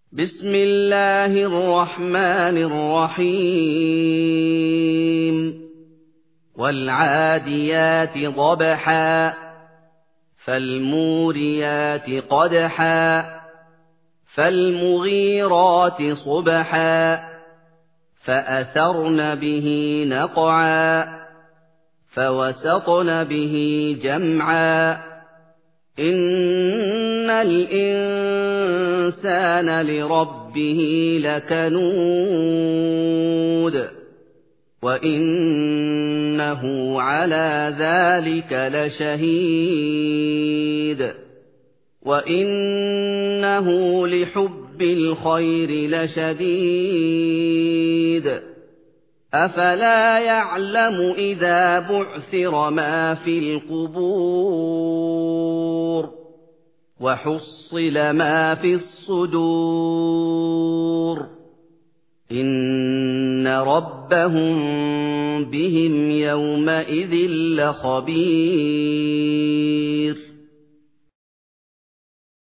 بسم الله الرحمن الرحيم والعاديات ضبحا فالموريات قدحا فالمغيرات صبحا فأثرن به نقعا فوسطن به جمعا إن الإنسان لربه لكنود وإنه على ذلك لشهيد وإنه لحب الخير لشديد أفلا يعلم إذا بعثر ما في القبور وحصل ما في الصدور إن ربهم بهم يومئذ لخبير